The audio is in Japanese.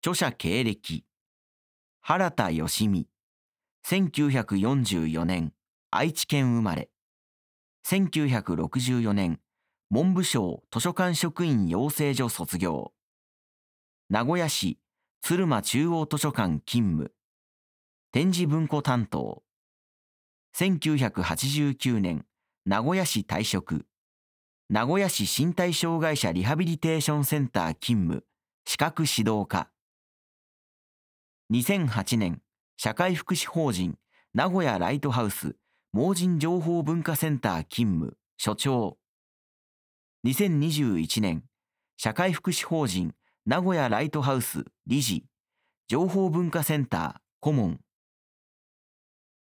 著者経歴。原田義美。1944年、愛知県生まれ。1964年、文部省図書館職員養成所卒業。名古屋市鶴間中央図書館勤務。展示文庫担当。1989年、名古屋市退職。名古屋市身体障害者リハビリテーションセンター勤務。資格指導課。2008年、社会福祉法人名古屋ライトハウス盲人情報文化センター勤務。所長。2021年、社会福祉法人名古屋ライトハウス理事情報文化センター顧問。